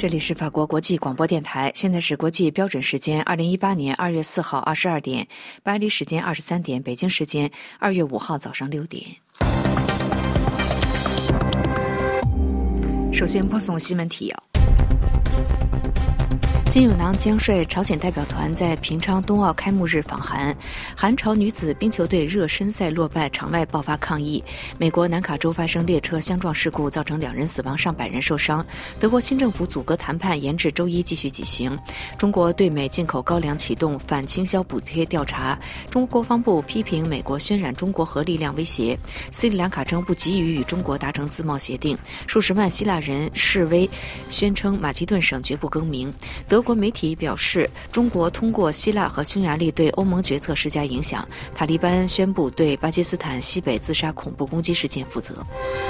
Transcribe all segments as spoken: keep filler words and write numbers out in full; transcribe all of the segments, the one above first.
这里是法国国际广播电台，现在是国际标准时间二零一八年二月四号二十二点，巴黎时间二十三点，北京时间二月五号早上六点。首先播送新闻提要。金友囊将率朝鲜代表团在平昌冬奥开幕日访韩，韩朝女子冰球队热身赛落败，场外爆发抗议。美国南卡州发生列车相撞事故，造成两人死亡，上百人受伤。德国新政府阻隔谈判，延至周一继续举行。中国对美进口高粱启动反倾销补贴调查。中国国防部批评美国渲染中国核力量威胁。斯里兰卡称不急于与中国达成自贸协定。数十万希腊人示威，宣称马其顿省绝不更名。德国媒体表示，中国通过希腊和匈牙利对欧盟决策施加影响。塔利班宣布对巴基斯坦西北自杀恐怖攻击事件负责。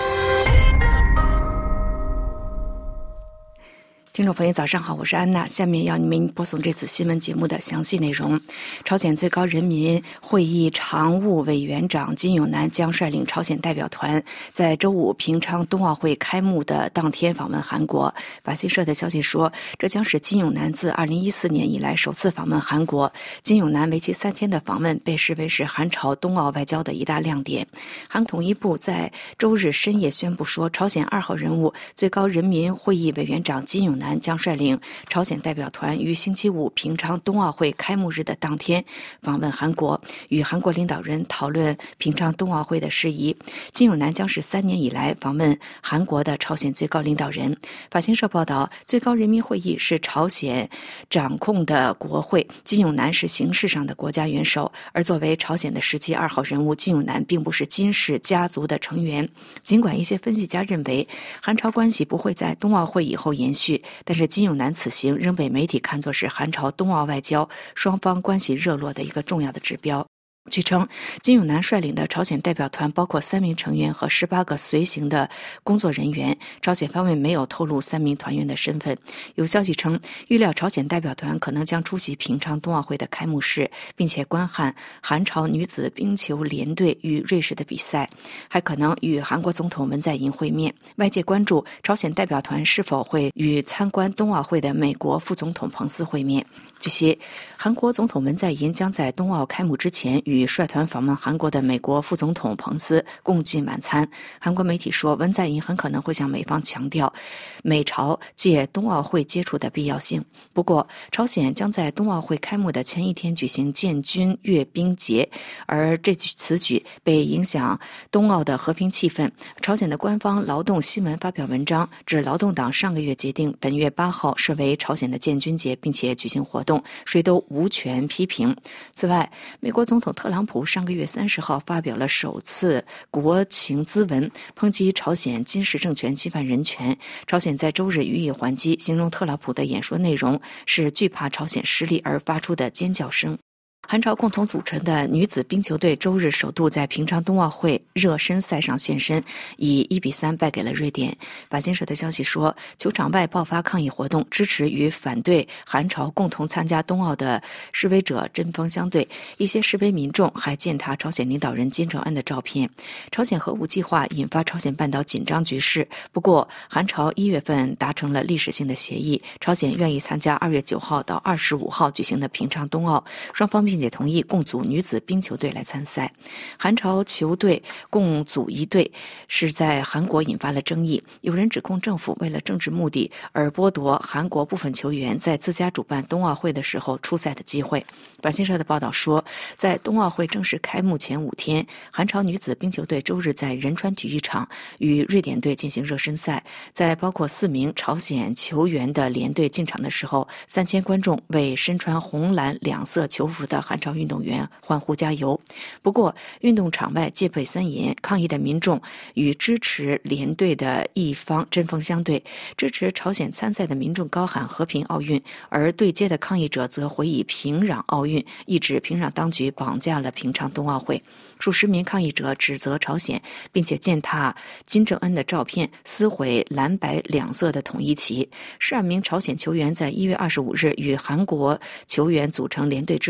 听众朋友早上好，我是安娜，下面要您播送这次新闻节目的详细内容。朝鲜最高人民会议常务委员长金永南将率领朝鲜代表团在周五平昌冬奥会开幕的当天访问韩国。法新社的消息说，这将是金永南自二零一四年以来首次访问韩国。金永南为期三天的访问被视为是韩朝冬奥外交的一大亮点。韩统一部在周日深夜宣布说，朝鲜二号人物最高人民会议委员长金永南将率领朝鲜代表团于星期五平昌冬奥会开幕日的当天访问韩国，与韩国领导人讨论平昌冬奥会的事宜。金永南将是三年以来访问韩国的朝鲜最高领导人。法新社报道，最高人民会议是朝鲜掌控的国会，金永南是形式上的国家元首，而作为朝鲜的实际二号人物，金永南并不是金氏家族的成员。尽管一些分析家认为韩朝关系不会在冬奥会以后延续，但是金永南此行仍被媒体看作是韩朝冬奥外交双方关系热络的一个重要的指标。据称，金永南率领的朝鲜代表团包括三名成员和十八个随行的工作人员，朝鲜方面没有透露三名团员的身份。有消息称，预料朝鲜代表团可能将出席平昌冬奥会的开幕式，并且观看韩朝女子冰球联队与瑞士的比赛，还可能与韩国总统文在寅会面。外界关注朝鲜代表团是否会与参观冬奥会的美国副总统彭斯会面。据悉，韩国总统文在寅将在冬奥开幕之前与与率团访问韩国的美国副总统彭斯共进晚餐。韩国媒体说，文在寅很可能会向美方强调美朝借冬奥会接触的必要性。不过，朝鲜将在冬奥会开幕的前一天举行建军阅兵节，而这此举被影响冬奥的和平气氛。朝鲜的官方劳动新闻发表文章，指劳动党上个月决定本月八号设为朝鲜的建军节，并且举行活动，谁都无权批评。此外，美国总统特朗普上个月三十号发表了首次国情咨文，抨击朝鲜金氏政权侵犯人权。朝鲜在周日予以还击，形容特朗普的演说内容是惧怕朝鲜失利而发出的尖叫声。韩朝共同组成的女子冰球队周日首度在平昌冬奥会热身赛上现身，以一比三败给了瑞典。法新社的消息说，球场外爆发抗议活动，支持与反对韩朝共同参加冬奥的示威者针锋相对。一些示威民众还践踏朝鲜领导人金正恩的照片。朝鲜核武计划引发朝鲜半岛紧张局势，不过韩朝一月份达成了历史性的协议，朝鲜愿意参加二月九号到二十五号举行的平昌冬奥，双方并且同意共组女子冰球队来参赛。韩朝球队共组一队是在韩国引发了争议，有人指控政府为了政治目的而剥夺韩国部分球员在自家主办冬奥会的时候出赛的机会。法新社的报道说，在冬奥会正式开幕前五天，韩朝女子冰球队周日在仁川体育场与瑞典队进行热身赛。在包括四名朝鲜球员的联队进场的时候，三千观众为身穿红蓝两色球服的韩朝运动员欢呼加油。不过，运动场外戒备森严，抗议的民众与支持联队的一方针锋相对。支持朝鲜参赛的民众高喊和平奥运，而对接的抗议者则回以平壤奥运，意指平壤当局绑架了平昌冬奥会。数十名抗议者指责朝鲜，并且践踏金正恩的照片，撕毁蓝白两色的统一旗。十二名朝鲜球员在一月二十五日与韩国球员组成联队之后，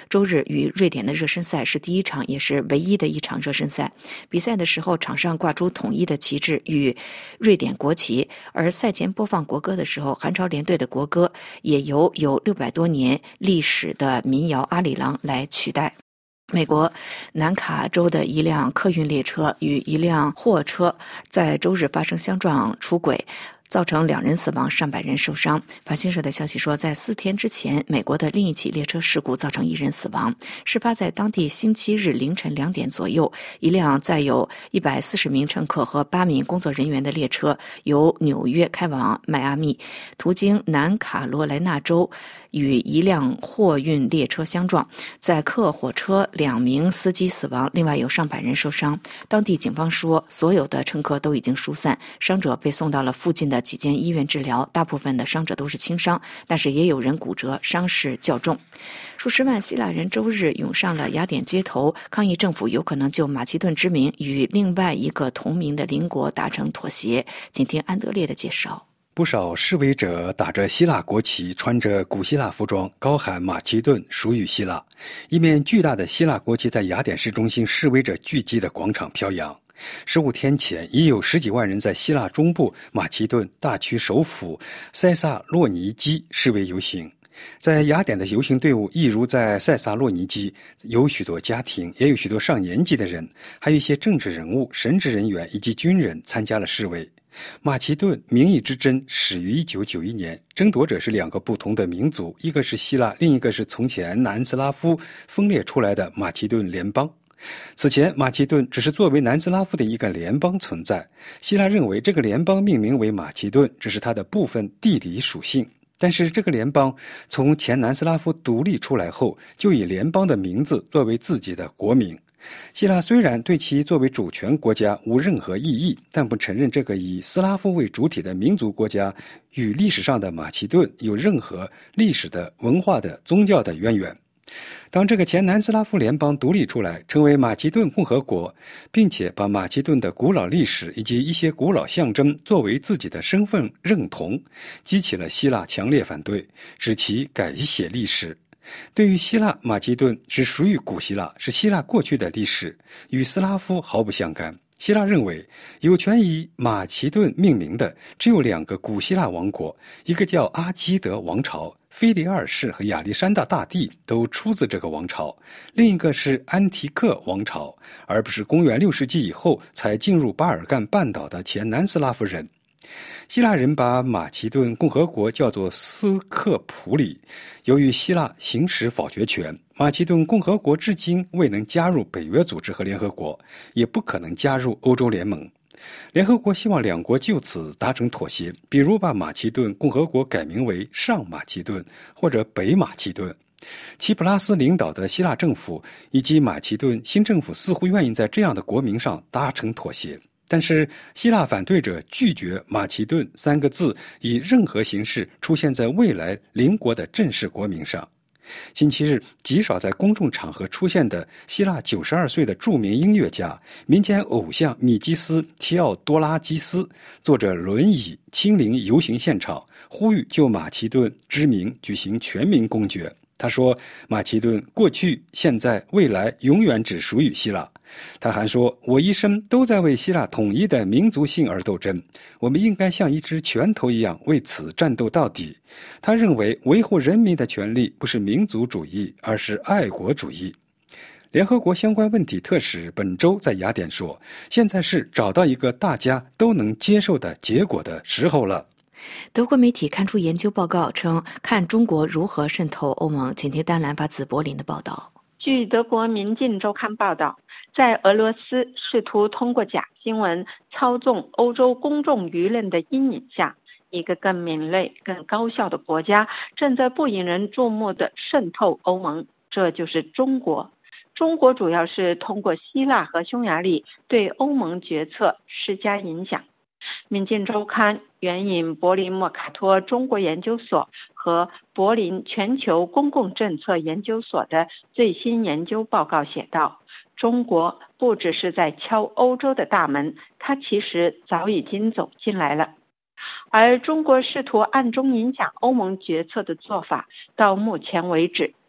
周日与瑞典的热身赛是第一场也是唯一的一场热身赛。比赛的时候，场上挂出统一的旗帜与瑞典国旗，而赛前播放国歌的时候，韩朝联队的国歌也由有六百多年历史的民谣《阿里郎》来取代。美国南卡州的一辆客运列车与一辆货车在周日发生相撞出轨，造成两人死亡，上百人受伤。法新社的消息说，在四天之前，美国的另一起列车事故造成一人死亡。事发在当地星期日凌晨两点左右，一辆载有一百四十名乘客和八名工作人员的列车由纽约开往迈阿密，途经南卡罗来纳州，与一辆货运列车相撞，载客火车两名司机死亡，另外有上百人受伤。当地警方说，所有的乘客都已经疏散，伤者被送到了附近的几间医院治疗，大部分的伤者都是轻伤，但是也有人骨折，伤势较重。数十万希腊人周日涌上了雅典街头，抗议政府有可能就马其顿之名与另外一个同名的邻国达成妥协。请听安德烈的介绍。 不少示威者打着希腊国旗，穿着古希腊服装，高喊马其顿属于希腊。一面巨大的希腊国旗在雅典市中心示威者聚集的广场飘扬。十五天前，已有十几万人在希腊中部马其顿大区首府塞萨洛尼基示威游行。在雅典的游行队伍一如在塞萨洛尼基，有许多家庭，也有许多上年纪的人，还有一些政治人物、神职人员以及军人参加了示威。马其顿名义之争始于一九九一年，争夺者是两个不同的民族，一个是希腊，另一个是从前南斯拉夫分裂出来的马其顿联邦。此前，马其顿只是作为南斯拉夫的一个联邦存在。希腊认为这个联邦命名为马其顿，只是它的部分地理属性。但是这个联邦从前南斯拉夫独立出来后，就以联邦的名字作为自己的国名。希腊虽然对其作为主权国家无任何异议，但不承认这个以斯拉夫为主体的民族国家与历史上的马其顿有任何历史的、文化的、宗教的渊源。当这个前南斯拉夫联邦独立出来，成为马其顿共和国，并且把马其顿的古老历史以及一些古老象征作为自己的身份认同，激起了希腊强烈反对，使其改写历史。对于希腊，马其顿是属于古希腊，是希腊过去的历史，与斯拉夫毫不相干。希腊认为，有权以马其顿命名的只有两个古希腊王国，一个叫阿基德王朝，腓力二世和亚历山大大帝都出自这个王朝；另一个是安提克王朝，而不是公元六世纪以后才进入巴尔干半岛的前南斯拉夫人。希腊人把马其顿共和国叫做斯克普里。由于希腊行使否决权，马其顿共和国至今未能加入北约组织和联合国，也不可能加入欧洲联盟。联合国希望两国就此达成妥协，比如把马其顿共和国改名为上马其顿或者北马其顿。齐普拉斯领导的希腊政府以及马其顿新政府似乎愿意在这样的国名上达成妥协。但是希腊反对者拒绝马其顿三个字以任何形式出现在未来邻国的正式国名上。星期日，极少在公众场合出现的希腊九十二岁的著名音乐家、民间偶像米基斯·提奥多拉基斯坐着轮椅亲临游行现场，呼吁就马其顿之名举行全民公决。他说，马其顿过去、现在、未来永远只属于希腊。他还说，我一生都在为希腊统一的民族性而斗争，我们应该像一支拳头一样为此战斗到底。他认为维护人民的权利不是民族主义，而是爱国主义。联合国相关问题特使本周在雅典说，现在是找到一个大家都能接受的结果的时候了。 德国媒体刊出研究报告称，看中国如何渗透欧盟。请听丹兰发自柏林的报道。 据德国民进周刊报道，在俄罗斯试图通过假新闻操纵欧洲公众舆论的阴影下，一个更敏锐、更高效的国家正在不引人注目地渗透欧盟，这就是中国。中国主要是通过希腊和匈牙利对欧盟决策施加影响。民进周刊援引柏林莫卡托中国研究所和柏林全球公共政策研究所的最新研究报告写道，中国不只是在敲欧洲的大门，它其实早已经走进来了。而中国试图暗中影响欧盟决策的做法，到目前为止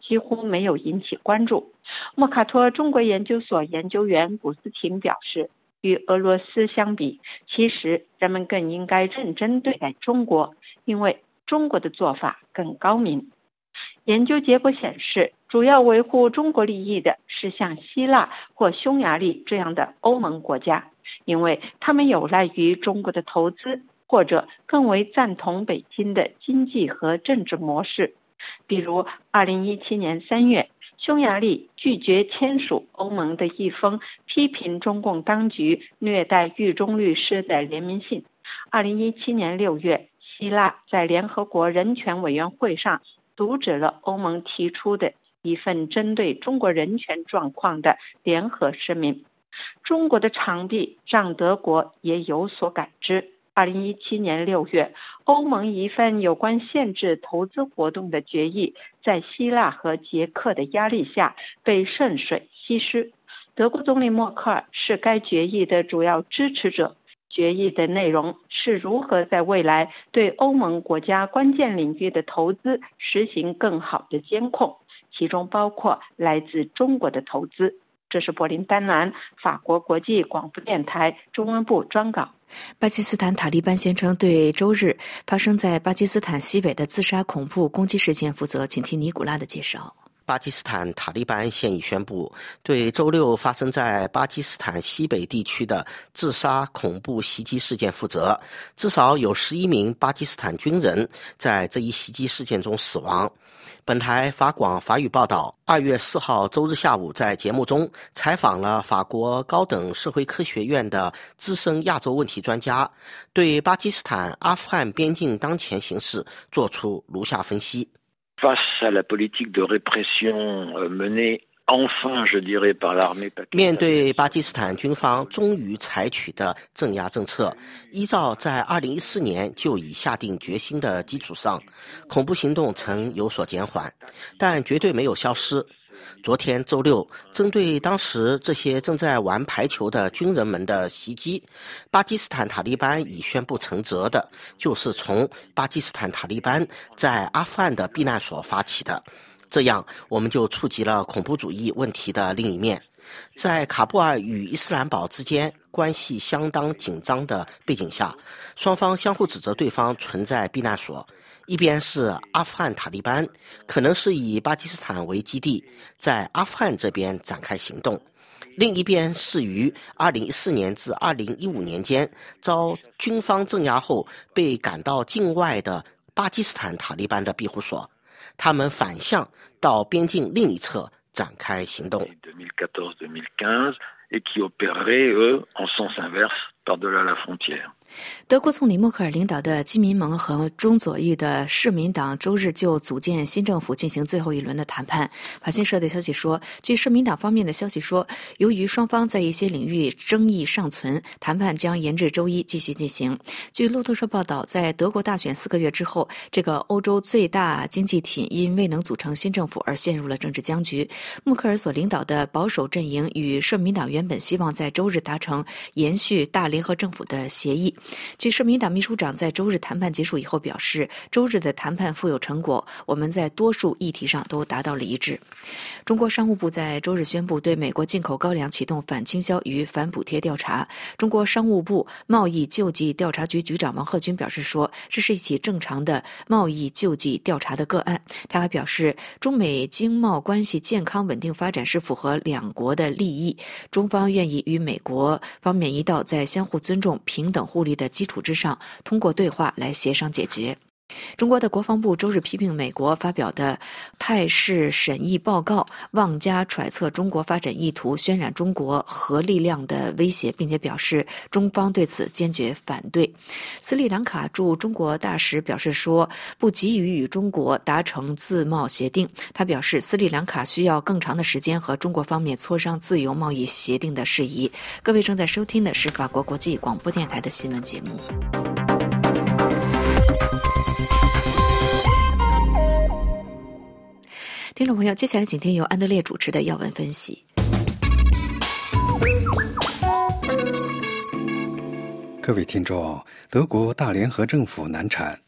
几乎没有引起关注。莫卡托中国研究所研究员古斯廷表示，与俄罗斯相比，其实人们更应该认真对待中国，因为中国的做法更高明。研究结果显示，主要维护中国利益的是像希腊或匈牙利这样的欧盟国家，因为他们有赖于中国的投资，或者更为赞同北京的经济和政治模式。比如二零一七年三月，匈牙利拒绝签署欧盟的一封批评中共当局虐待狱中律师的联名信。二零一七年六月，希腊在联合国人权委员会上阻止了欧盟提出的一份针对中国人权状况的联合声明。中国的长臂让德国也有所感知。二零一七年六月，欧盟一份有关限制投资活动的决议在希腊和捷克的压力下被渗水稀释。德国总理默克尔是该决议的主要支持者。决议的内容是如何在未来对欧盟国家关键领域的投资实行更好的监控，其中包括来自中国的投资。这是柏林丹南法国国际广播电台中文部专稿。 巴基斯坦塔利班宣称对周日发生在巴基斯坦西北的自杀恐怖攻击事件负责，请听尼古拉的介绍。 巴基斯坦塔利班现已宣布对周六发生在巴基斯坦西北地区的自杀恐怖袭击事件负责，至少有十一名巴基斯坦军人在这一袭击事件中死亡。本台法广法语报道，二月四号周日下午在节目中采访了法国高等社会科学院的资深亚洲问题专家，对巴基斯坦阿富汗边境当前形势作出如下分析。 Face à la politique de répression menée enfin, je dirais, par l'armée pakistanaise. 面对巴基斯坦军方终于采取的镇压政策，依照在二零一四年就已下定决心的基础上，恐怖行动曾有所减缓，但绝对没有消失。昨天周六，针对当时这些正在玩排球的军人们的袭击，巴基斯坦塔利班已宣布承责的就是从巴基斯坦塔利班在阿富汗的避难所发起的。这样我们就触及了恐怖主义问题的另一面。在喀布尔与伊斯兰堡之间关系相当紧张的背景下，双方相互指责对方存在避难所，一边是阿富汗塔利班，可能是以巴基斯坦为基地，在阿富汗这边展开行动；另一边是于二零一四年至二零一五年间遭军方镇压后被赶到境外的巴基斯坦塔利班的庇护所，他们反向到边境另一侧展开行动。 Et qui opéreraient, eux, en sens inverse, par-delà la frontière. 德国总理默克尔领导的基民盟和中左翼的市民党周日就组建新政府进行最后一轮的谈判。法新社的消息说，据市民党方面的消息说，由于双方在一些领域争议尚存，谈判将延至周一继续进行。据路透社报道，在德国大选四个月之后，这个欧洲最大经济体因未能组成新政府而陷入了政治僵局。默克尔所领导的保守阵营与社民党原本希望在周日达成延续大联合政府的协议。据社民党秘书长在周日谈判结束以后表示，周日的谈判富有成果，我们在多数议题上都达到了一致。中国商务部在周日宣布对美国进口高粱启动反倾销与反补贴调查。中国商务部贸易救济调查局局长王鹤军表示说，这是一起正常的贸易救济调查的个案。他还表示，中美经贸关系健康稳定发展是符合两国的利益，中方愿意与美国方面一道在相互尊重、平等互利的基础之上，通过对话来协商解决。中国的国防部周日批评美国发表的态势审议报告妄加揣测中国发展意图，渲染中国核力量的威胁，并且表示中方对此坚决反对。斯里兰卡驻中国大使表示说，不急于与中国达成自贸协定。他表示，斯里兰卡需要更长的时间和中国方面磋商自由贸易协定的事宜。各位正在收听的是法国国际广播电台的新闻节目。听众朋友，接下来请听由安德烈主持的要闻分析。 各位听众，德国大联合政府难产，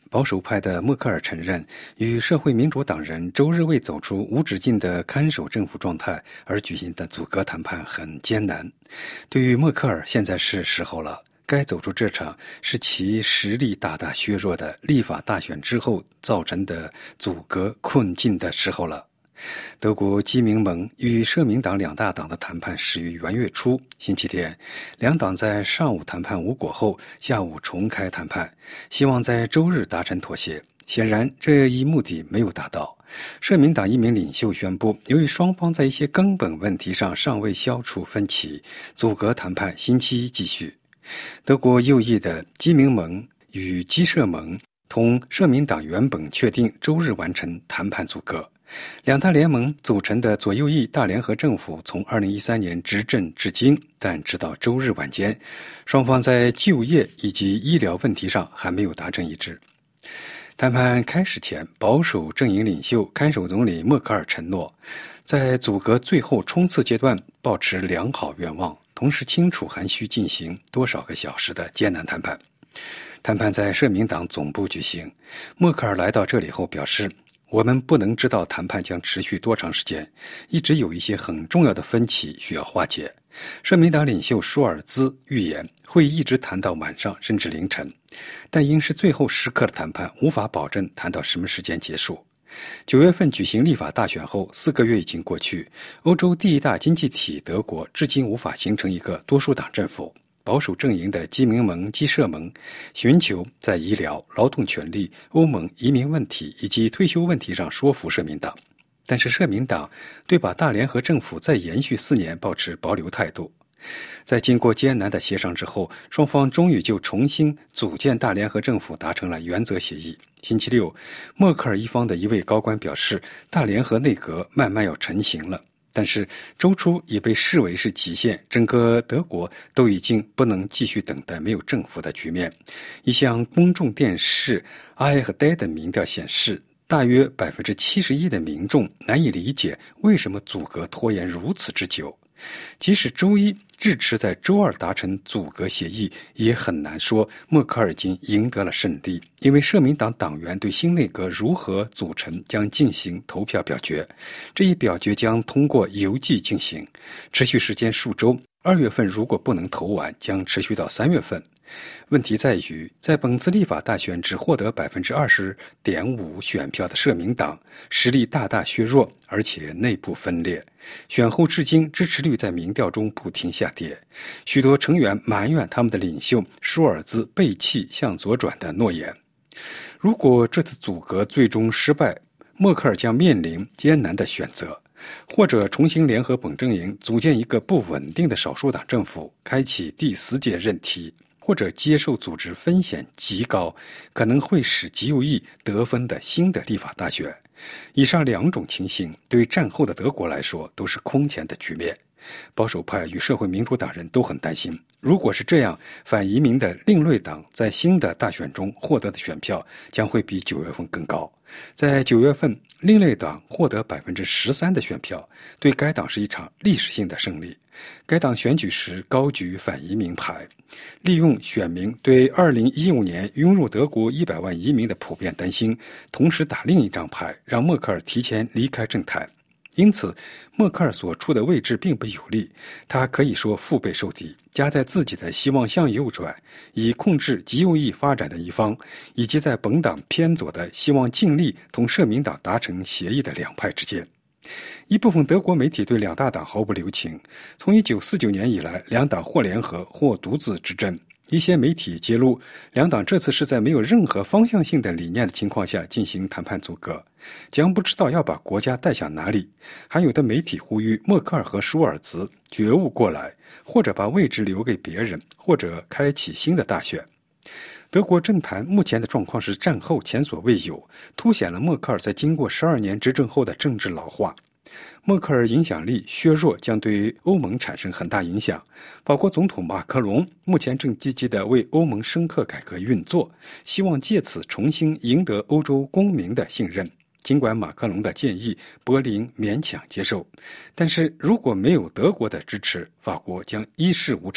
保守派的默克尔承认，与社会民主党人周日为走出无止境的看守政府状态而举行的阻隔谈判很艰难。对于默克尔，现在是时候了，该走出这场是其实力大大削弱的立法大选之后造成的阻隔困境的时候了。德国基民盟与社民党两大党的谈判始于元月初，星期天，两党在上午谈判无果后，下午重开谈判，希望在周日达成妥协。显然，这一目的没有达到。社民党一名领袖宣布，由于双方在一些根本问题上尚未消除分歧，阻隔谈判星期一继续。德国右翼的基民盟与基社盟同社民党原本确定周日完成谈判阻隔。两大联盟组成的左右翼大联合政府从二零一三年执政至今，但直到周日晚间，双方在就业以及医疗问题上还没有达成一致。谈判开始前，保守阵营领袖看守总理默克尔承诺，在阻隔最后冲刺阶段保持良好愿望，同时清楚还需进行多少个小时的艰难谈判。谈判在社民党总部举行，默克尔来到这里后表示，我们不能知道谈判将持续多长时间，一直有一些很重要的分歧需要化解。社民党领袖舒尔兹预言会一直谈到晚上甚至凌晨，但因是最后时刻的谈判，无法保证谈到什么时间结束。九月份举行立法大选后，四个月已经过去，欧洲第一大经济体德国至今无法形成一个多数党政府。保守阵营的基民盟、基社盟寻求在医疗、劳动权利、欧盟移民问题以及退休问题上说服社民党，但是社民党对把大联合政府再延续四年保持保留态度。在经过艰难的协商之后，双方终于就重新组建大联合政府达成了原则协议。星期六，默克尔一方的一位高官表示，大联合内阁慢慢要成型了。但是周初已被视为是极限，整个德国都已经不能继续等待没有政府的局面。一项公众电视 A F D 的民调显示，大约百分之七十一的民众难以理解为什么阻隔拖延如此之久。即使周一支持在周二达成阻隔协议，也很难说默克尔已经赢得了胜利，因为社民党党员对新内阁如何组成将进行投票表决，这一表决将通过邮寄进行，持续时间数周，二月份如果不能投完，将持续到三月份。问题在于，在本次立法大选只获得 百分之二十点五 选票的社民党实力大大削弱，而且内部分裂。选后至今，支持率在民调中不停下跌。许多成员埋怨他们的领袖舒尔兹背弃向左转的诺言。如果这次阻隔最终失败，默克尔将面临艰难的选择，或者重新联合本阵营，组建一个不稳定的少数党政府，开启第四届任期，或者接受组织风险极高，可能会使极右翼得分的新的立法大选。以上两种情形对战后的德国来说都是空前的局面。保守派与社会民主党人都很担心，如果是这样，反移民的另类党在新的大选中获得的选票将会比九月份更高。在九月份，另类党获得 百分之十三 的选票，对该党是一场历史性的胜利。该党选举时高举反移民牌，利用选民对二零一五年涌入德国一百万移民的普遍担心，同时打另一张牌，让默克尔提前离开政坛。因此，默克尔所处的位置并不有利，他可以说腹背受敌，夹在自己的希望向右转，以控制极右翼发展的一方，以及在本党偏左的希望尽力同社民党达成协议的两派之间。一部分德国媒体对两大党毫不留情，从一九四九年以来，两党或联合或独自执政。一些媒体揭露，两党这次是在没有任何方向性的理念的情况下进行谈判阻隔，将不知道要把国家带向哪里。还有的媒体呼吁默克尔和舒尔兹觉悟过来，或者把位置留给别人，或者开启新的大选。德国政坛目前的状况是战后前所未有，凸显了默克尔在经过十二年执政后的政治老化。默克尔影响力削弱将对欧盟产生很大影响。法国总统马克龙目前正积极地为欧盟深刻改革运作，希望借此重新赢得欧洲公民的信任。尽管马克龙的建议柏林勉强接受，但是如果没有德国的支持，法国将一事无成。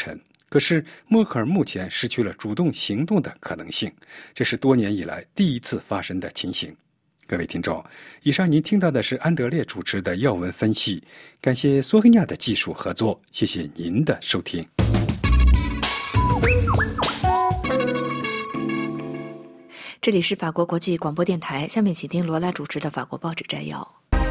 可是默克尔目前失去了主动行动的可能性，这是多年以来第一次发生的情形。各位听众，以上您听到的是安德烈主持的要闻分析，感谢索恩亚的技术合作，谢谢您的收听。 这里是法国国际广播电台，下面请听罗拉主持的法国报纸摘要。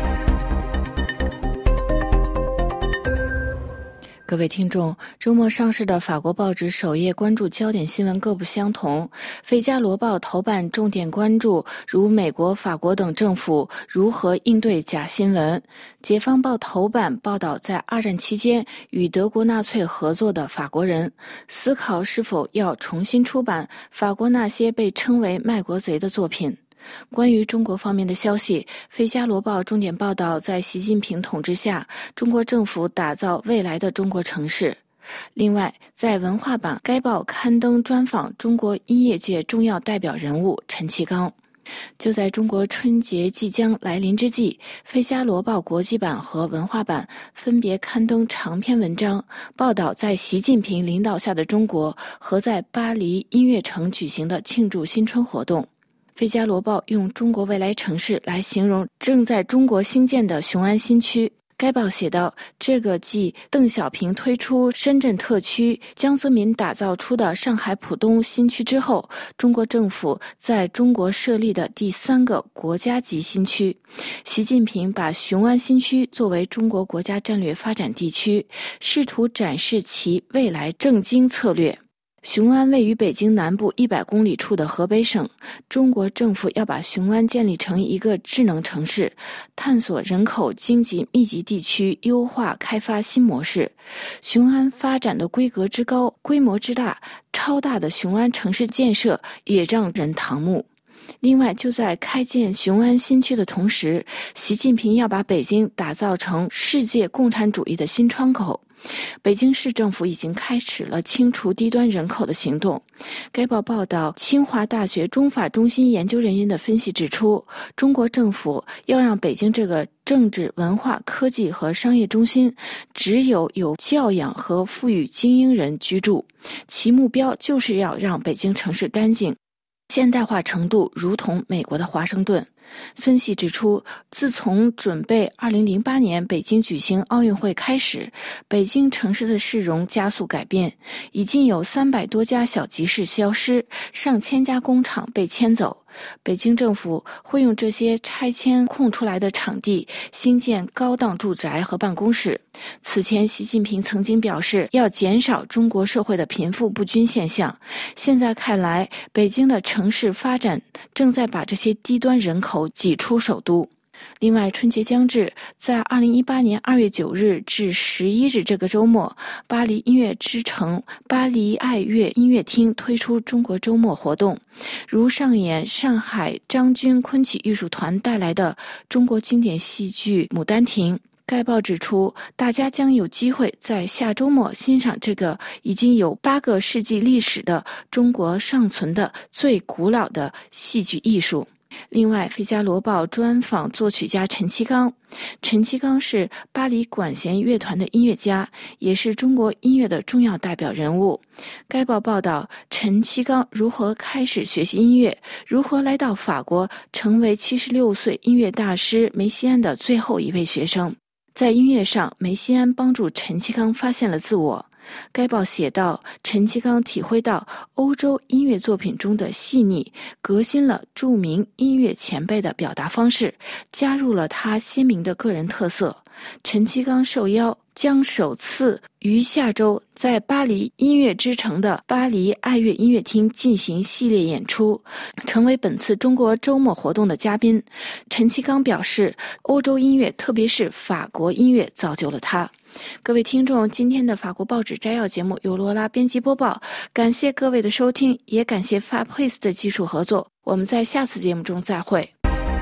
各位听众，周末上市的法国报纸首页关注焦点新闻各不相同。《费加罗报》头版重点关注如美国、法国等政府如何应对假新闻。《解放报》头版报道在二战期间与德国纳粹合作的法国人，思考是否要重新出版法国那些被称为卖国贼的作品。关于中国方面的消息，《费加罗报》重点报道在习近平统治下，中国政府打造未来的中国城市。另外，在文化版，该报刊登专访中国音乐界重要代表人物陈其刚。就在中国春节即将来临之际，《费加罗报》国际版和文化版分别刊登长篇文章，报道在习近平领导下的中国和在巴黎音乐城举行的庆祝新春活动。《费加罗报》用中国未来城市来形容正在中国兴建的雄安新区。该报写道，这个继邓小平推出深圳特区、江泽民打造出的上海浦东新区之后，中国政府在中国设立的第三个国家级新区。习近平把雄安新区作为中国国家战略发展地区，试图展示其未来政经策略。雄安位于北京南部一百公里处的河北省，中国政府要把雄安建立成一个智能城市，探索人口经济密集地区优化开发新模式。雄安发展的规格之高、规模之大，超大的雄安城市建设也让人瞠目。另外，就在开建雄安新区的同时，习近平要把北京打造成世界共产主义的新窗口。北京市政府已经开始了清除低端人口的行动。该报报道，清华大学中法中心研究人员的分析指出，中国政府要让北京这个政治、文化、科技和商业中心只有有教养和富裕精英人居住，其目标就是要让北京城市干净、现代化程度如同美国的华盛顿。分析指出，自从准备二零零八年北京举行奥运会开始，北京城市的市容加速改变，已经有三百多家小集市消失，上千家工厂被迁走。北京政府会用这些拆迁空出来的场地兴建高档住宅和办公室。此前，习近平曾经表示要减少中国社会的贫富不均现象。现在看来，北京的城市发展正在把这些低端人口挤出首都。另外，春节将至，在二零一八年二月九日至十一日这个周末，巴黎音乐之城巴黎爱乐音乐厅推出中国周末活动，如上演上海张军昆曲艺术团带来的中国经典戏剧《牡丹亭》。该报指出，大家将有机会在下周末欣赏这个已经有八个世纪历史的中国尚存的最古老的戏剧艺术。另外，《费加罗报》专访作曲家陈其刚。陈其刚是巴黎管弦乐团的音乐家，也是中国音乐的重要代表人物。该报报道，陈其刚如何开始学习音乐，如何来到法国，成为七十六岁音乐大师梅西安的最后一位学生。在音乐上，梅西安帮助陈其刚发现了自我。该报写道，陈其刚体会到欧洲音乐作品中的细腻，革新了著名音乐前辈的表达方式，加入了他鲜明的个人特色。陈其刚受邀将首次于下周在巴黎音乐之城的巴黎爱乐音乐厅进行系列演出，成为本次中国周末活动的嘉宾。陈其刚表示，欧洲音乐，特别是法国音乐，造就了他。各位听众，今天的法国报纸摘要节目由罗拉编辑播报，感谢各位的收听，也感谢 Fabrice 的技术合作。我们在下次节目中再会。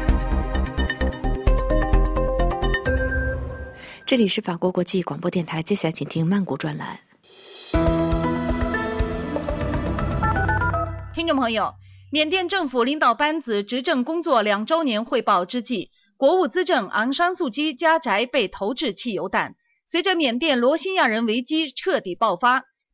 这里是法国国际广播电台，接下来请听曼谷专栏。 听众朋友，缅甸政府领导班子执政工作两周年汇报之际，国务资政昂山素基家宅被投掷汽油弹。随着缅甸罗兴亚人危机彻底爆发，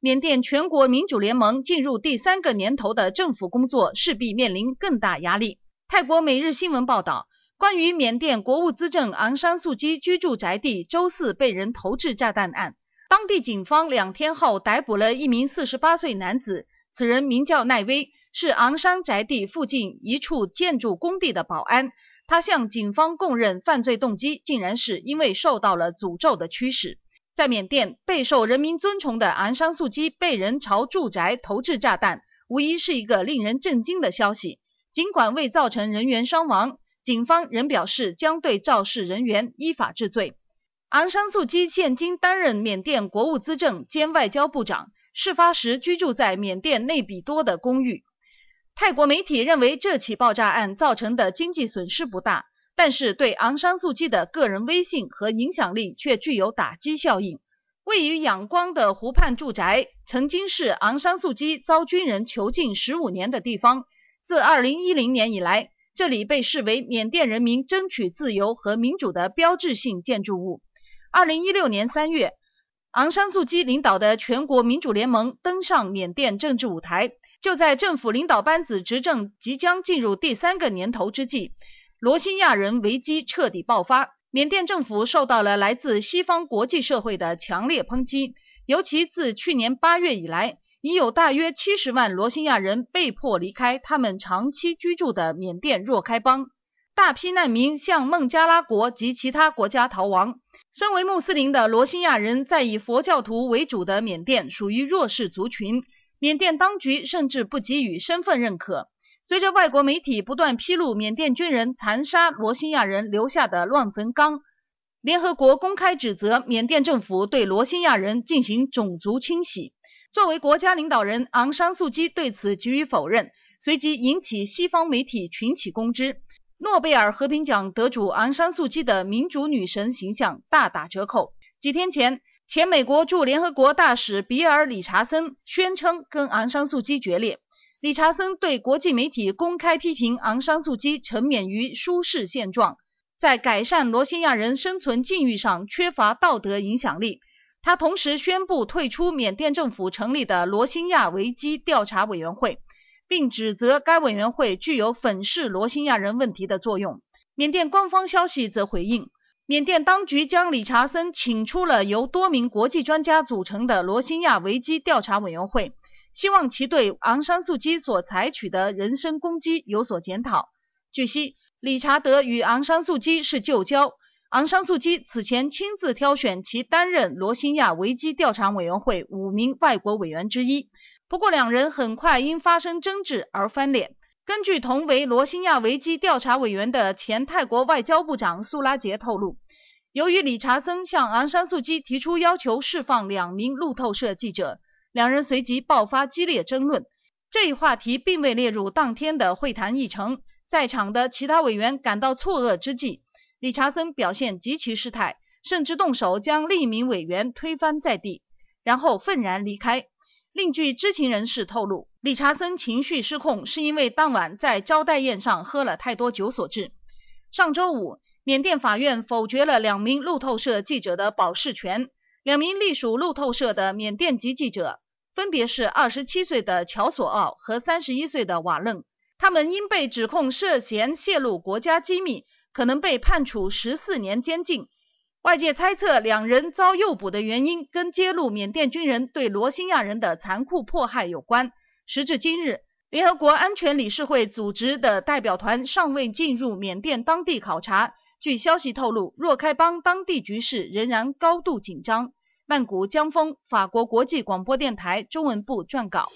缅甸全国民主联盟进入第三个年头的政府工作势必面临更大压力。泰国每日新闻报道，关于缅甸国务资政昂山素姬居住宅地周四被人投掷炸弹案，当地警方两天后逮捕了一名四十八岁男子，此人名叫奈威，是昂山宅地附近一处建筑工地的保安。他向警方供认犯罪动机竟然是因为受到了诅咒的驱使。在缅甸，备受人民尊崇的昂山素姬被人朝住宅投掷炸弹，无疑是一个令人震惊的消息。尽管未造成人员伤亡，警方仍表示将对肇事人员依法治罪。昂山素姬现今担任缅甸国务资政兼外交部长，事发时居住在缅甸内比多的公寓。泰国媒体认为这起爆炸案造成的经济损失不大，但是对昂山素姬的个人威信和影响力却具有打击效应。位于仰光的湖畔住宅曾经是昂山素姬遭军人囚禁十五年的地方，自二零一零年以来，这里被视为缅甸人民争取自由和民主的标志性建筑物。二零一六年三月，昂山素姬领导的全国民主联盟登上缅甸政治舞台。就在政府领导班子执政即将进入第三个年头之际，罗兴亚人危机彻底爆发。缅甸政府受到了来自西方国际社会的强烈抨击，尤其自去年八月以来，已有大约七十万罗兴亚人被迫离开他们长期居住的缅甸若开邦，大批难民向孟加拉国及其他国家逃亡。身为穆斯林的罗兴亚人在以佛教徒为主的缅甸属于弱势族群，缅甸当局甚至不给予身份认可。随着外国媒体不断披露缅甸军人残杀罗兴亚人留下的乱坟岗，联合国公开指责缅甸政府对罗兴亚人进行种族清洗。作为国家领导人，昂山素姬对此给予否认，随即引起西方媒体群起攻之。诺贝尔和平奖得主昂山素姬的民主女神形象大打折扣。几天前，前美国驻联合国大使比尔·理查森宣称跟昂山素姬决裂。理查森对国际媒体公开批评昂山素姬沉湎于舒适现状，在改善罗兴亚人生存境遇上缺乏道德影响力。他同时宣布退出缅甸政府成立的罗兴亚危机调查委员会，并指责该委员会具有粉饰罗兴亚人问题的作用。缅甸官方消息则回应，缅甸当局将理查森请出了由多名国际专家组成的罗兴亚危机调查委员会，希望其对昂山素姬所采取的人身攻击有所检讨。据悉，理查德与昂山素姬是旧交，昂山素姬此前亲自挑选其担任罗兴亚危机调查委员会五名外国委员之一，不过两人很快因发生争执而翻脸。根据同为罗兴亚危机调查委员的前泰国外交部长苏拉杰透露，由于理查森向昂山素姬提出要求释放两名路透社记者，两人随即爆发激烈争论。这一话题并未列入当天的会谈议程，在场的其他委员感到错愕之际，理查森表现极其失态，甚至动手将另一名委员推翻在地，然后愤然离开。另据知情人士透露，理查森情绪失控是因为当晚在招待宴上喝了太多酒所致。上周五，缅甸法院否决了两名路透社记者的保释权。两名隶属路透社的缅甸籍记者分别是二十七岁的乔索奥和三十一岁的瓦楞，他们因被指控涉嫌泄露国家机密，可能被判处十四年监禁。外界猜测两人遭诱捕的原因跟揭露缅甸军人对罗兴亚人的残酷迫害有关。时至今日，联合国安全理事会组织的代表团尚未进入缅甸当地考察。据消息透露，若开邦当地局势仍然高度紧张。曼谷江峰，法国国际广播电台中文部撰稿。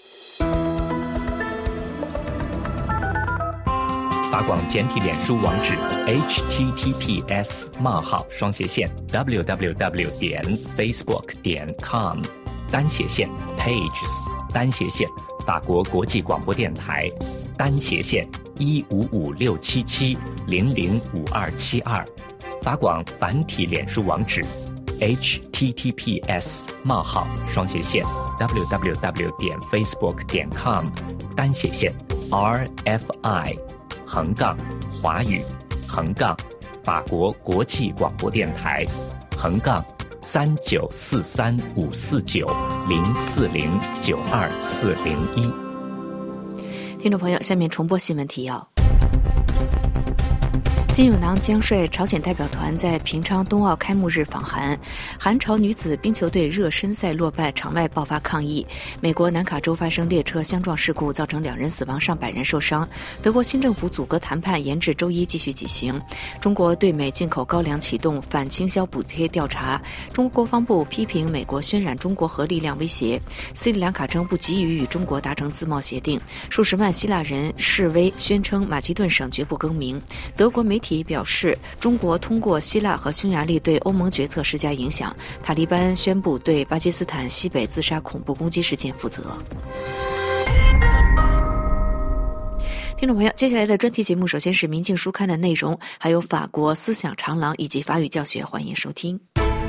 法广简体脸书网址 ：h t t p s 冒号双斜线 w w w 点 facebook 点 com 单斜线 pages 单斜线法国国际广播电台单斜线一五五六七七零零五二七二法广繁体脸书网址 ：h t t p s 冒号双斜线 w w w 点 facebook 点 com 单斜线 r f i。横杠华语横杠法国国际广播电台横杠三九四三五四九零四零九二四零一。 听众朋友，下面重播新闻提要。金永囊将率朝鲜代表团在平昌冬奥开幕日访韩，韩朝女子冰球队热身赛落败，场外爆发抗议。美国南卡州发生列车相撞事故，造成两人死亡，上百人受伤。德国新政府阻隔谈判，延至周一继续进行。中国对美进口高粱启动反倾销补贴调查。中国国防部批评美国渲染中国核力量威胁。斯里兰卡称不急于与中国达成自贸协定。数十万希腊人示威，宣称马其顿省绝不更名。德国媒体表示，中国通过希腊和匈牙利对欧盟决策施加影响。塔利班宣布对巴基斯坦西北自杀恐怖攻击事件负责。听众朋友，接下来的专题节目首先是《明镜书刊》的内容，还有法国思想长廊以及法语教学，欢迎收听。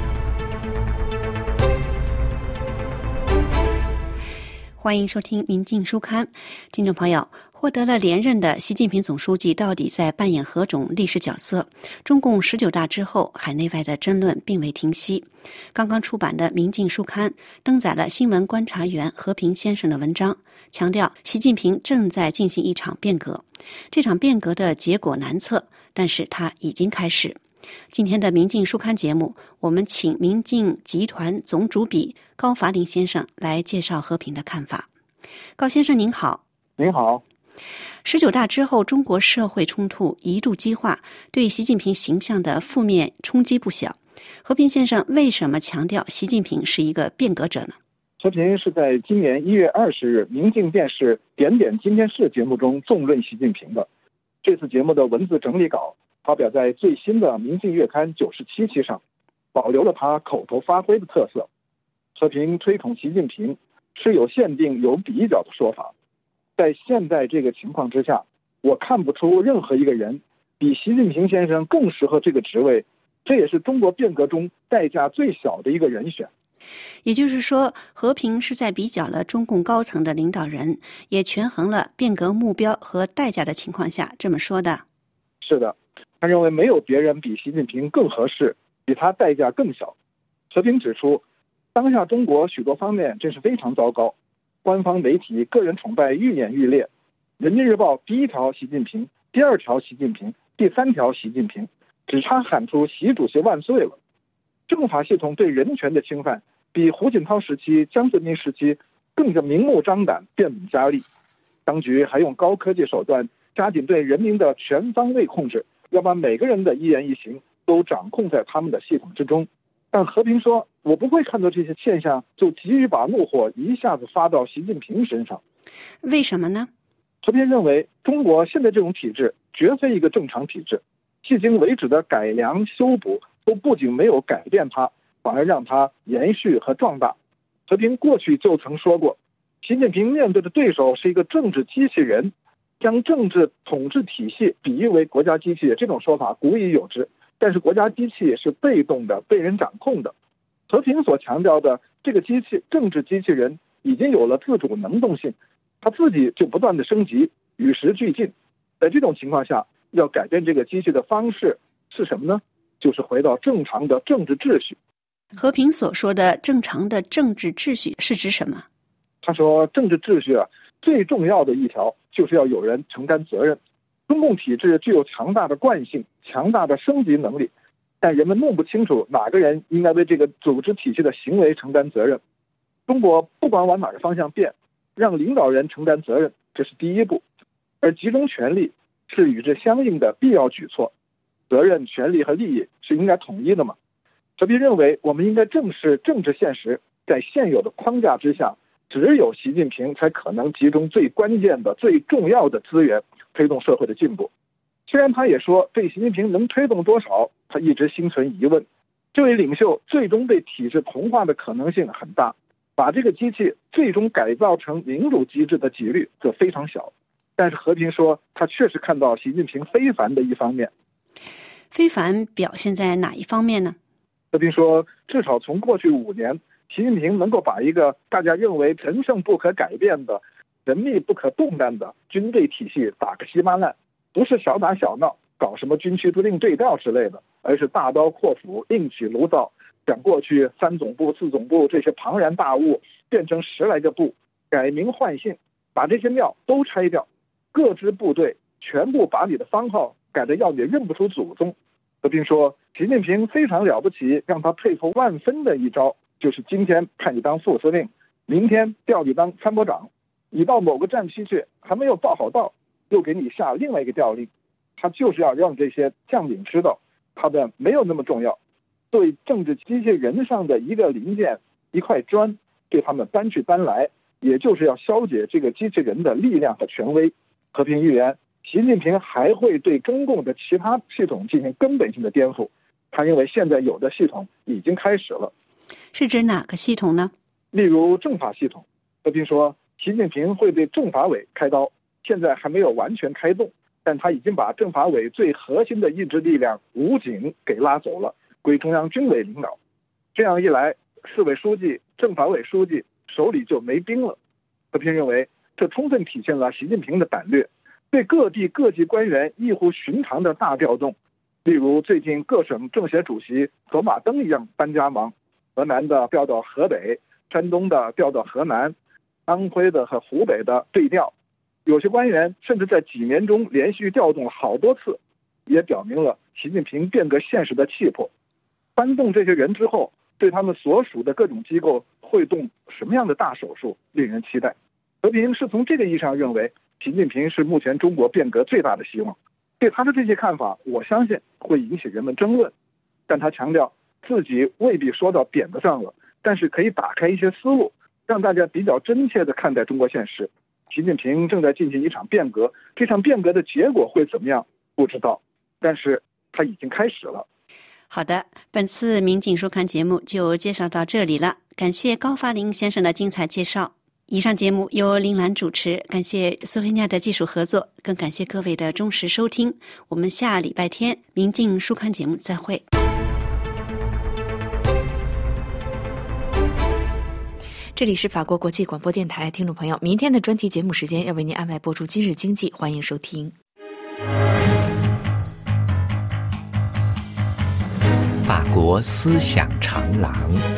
欢迎收听《明镜书刊》，听众朋友，获得了连任的习近平总书记到底在扮演何种历史角色？中共十九大之后，海内外的争论并未停息。刚刚出版的《明镜书刊》登载了新闻观察员和平先生的文章，强调习近平正在进行一场变革。这场变革的结果难测，但是它已经开始。今天的《明镜书刊》节目，我们请明镜集团总主笔高伐林先生来介绍和平的看法。高先生您好。 您好。 十九大之后，中国社会冲突一度激化，对习近平形象的负面冲击不小。和平先生为什么强调习近平是一个变革者呢？ 和平是在今年一月二十日明镜电视《点点今天事》节目中纵论习近平的。这次节目的文字整理稿发表在最新的《明镜月刊》九十七期上，保留了他口头发挥的特色。和平推崇习近平是有限定有比较的说法。在现在这个情况之下，我看不出任何一个人比习近平先生更适合这个职位，这也是中国变革中代价最小的一个人选。 也就是说，和平是在比较了中共高层的领导人，也权衡了变革目标和代价的情况下这么说的。 是的，他认为没有别人比习近平更合适，比他代价更小。和平指出，当下中国许多方面真是非常糟糕，官方媒体个人崇拜愈演愈烈。人民日报第一条习近平，第二条习近平，第三条习近平，只差喊出习主席万岁了。政法系统对人权的侵犯比胡锦涛时期、江泽民时期更加明目张胆、变本加厉。当局还用高科技手段加紧对人民的全方位控制，要把每个人的一言一行都掌控在他们的系统之中。但和平说，我不会看到这些现象就急于把怒火一下子发到习近平身上。 为什么呢？ 和平认为，中国现在这种体制绝非一个正常体制，迄今为止的改良修补都不仅没有改变它，反而让它延续和壮大。和平过去就曾说过，习近平面对的对手是一个政治机器人，将政治统治体系比喻为国家机器，这种说法古已有之。但是国家机器是被动的，被人掌控的。和平所强调的这个机器，政治机器人已经有了自主能动性，他自己就不断的升级，与时俱进。在这种情况下，要改变这个机器的方式是什么呢？就是回到正常的政治秩序。 和平所说的正常的政治秩序是指什么？ 他说，政治秩序啊，最重要的一条就是要有人承担责任。中共体制具有强大的惯性、强大的升级能力，但人们弄不清楚哪个人应该为这个组织体系的行为承担责任。中国不管往哪个方向变，让领导人承担责任，这是第一步，而集中权力是与之相应的必要举措。责任、权利和利益是应该统一的嘛？和平认为，我们应该正视政治现实，在现有的框架之下，只有习近平才可能集中最关键的、最重要的资源，推动社会的进步。虽然他也说对习近平能推动多少，他一直心存疑问。这位领袖最终被体制同化的可能性很大，把这个机器最终改造成民主机制的几率则非常小。但是和平说，他确实看到习近平非凡的一方面。 非凡表现在哪一方面呢？ 和平说，至少从过去五年，习近平能够把一个大家认为神圣不可改变的、神秘不可动弹的军队体系打个稀巴烂，不是小打小闹，搞什么军区司令对调之类的，而是大刀阔斧、另起炉灶， 将过去三总部、四总部这些庞然大物变成十来个部，改名换姓，把这些庙都拆掉，各支部队全部把你的番号改得要你认不出祖宗。和平说，习近平非常了不起，让他佩服万分的一招，就是今天派你当副司令，明天调你当参谋长，你到某个战区去还没有报好到，又给你下另外一个调令。他就是要让这些将领知道他的没有那么重要，作为政治机器人上的一个零件，一块砖，对他们搬去搬来，也就是要消解这个机器人的力量和权威。和平预言，习近平还会对中共的其他系统进行根本性的颠覆，他认为现在有的系统已经开始了。 是指哪个系统呢？ 例如政法系统。和平说，习近平会对政法委开刀，现在还没有完全开动，但他已经把政法委最核心的意志力量武警给拉走了，归中央军委领导。这样一来，市委书记、政法委书记手里就没兵了。和平认为，这充分体现了习近平的胆略，对各地各级官员异乎寻常的大调动。例如最近各省政协主席走马灯一样搬家忙，河南的调到河北，山东的调到河南，安徽的和湖北的对调。有些官员甚至在几年中连续调动了好多次，也表明了习近平变革现实的气魄。搬动这些人之后，对他们所属的各种机构会动什么样的大手术，令人期待。和平是从这个意义上认为，习近平是目前中国变革最大的希望。对他的这些看法，我相信会引起人们争论，但他强调自己未必说到点子上了，但是可以打开一些思路，让大家比较真切地看待中国现实。习近平正在进行一场变革，这场变革的结果会怎么样不知道，但是它已经开始了。 好的，本次民警书刊节目就介绍到这里了，感谢高发林先生的精彩介绍。以上节目由林兰主持，感谢苏菲亚的技术合作，更感谢各位的忠实收听。我们下礼拜天民警书刊节目再会。 这里是法国国际广播电台，听众朋友，明天的专题节目时间要为您安排播出今日经济，欢迎收听。 法国思想长廊，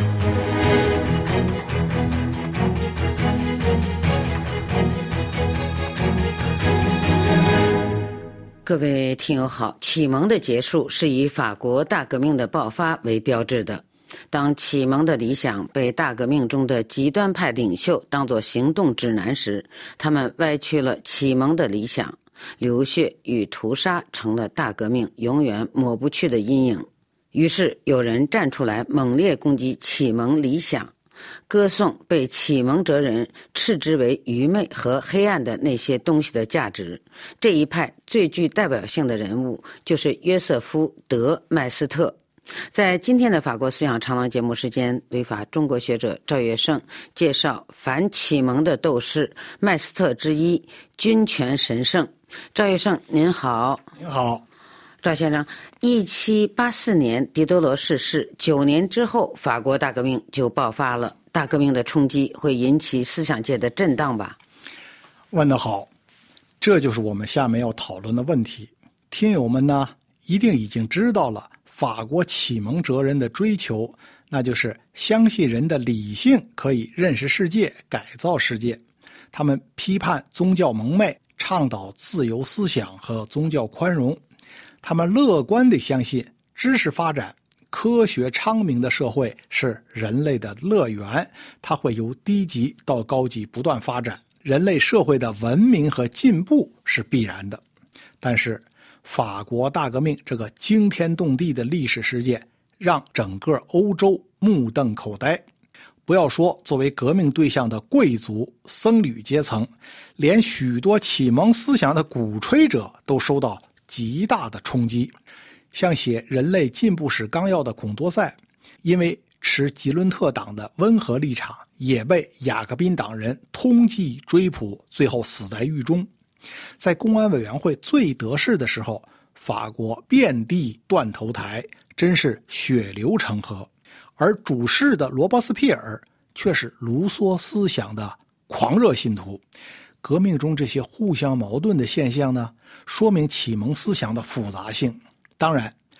各位听友好，启蒙的结束是以法国大革命的爆发为标志的。当启蒙的理想被大革命中的极端派领袖当作行动指南时，他们歪曲了启蒙的理想，流血与屠杀成了大革命永远抹不去的阴影。于是有人站出来猛烈攻击启蒙理想，歌颂被启蒙哲人斥之为愚昧和黑暗的那些东西的价值。这一派最具代表性的人物就是约瑟夫·德麦斯特。在今天的法国思想长廊节目时间，旅法中国学者赵月胜介绍反启蒙的斗士麦斯特之一君权神圣。赵月胜您好。 您好。 赵先生，一七八四年狄德罗逝世，九年之后法国大革命就爆发了。大革命的冲击会引起思想界的震荡吧？ 问得好，这就是我们下面要讨论的问题。听友们呢，一定已经知道了法国启蒙哲人的追求，那就是相信人的理性可以认识世界、改造世界。他们批判宗教蒙昧，倡导自由思想和宗教宽容。他们乐观地相信知识发展、科学昌明的社会是人类的乐园，它会由低级到高级不断发展，人类社会的文明和进步是必然的。但是法国大革命这个惊天动地的历史事件让整个欧洲目瞪口呆，不要说作为革命对象的贵族僧侣阶层，连许多启蒙思想的鼓吹者都受到极大的冲击。像写《人类进步史纲要》的孔多塞，因为持吉伦特党的温和立场，也被雅各宾党人通缉追捕，最后死在狱中。在公安委员会最得势的时候，法国遍地断头台，真是血流成河。而主事的罗伯斯庇尔却是卢梭思想的狂热信徒。革命中这些互相矛盾的现象呢，说明启蒙思想的复杂性。当然，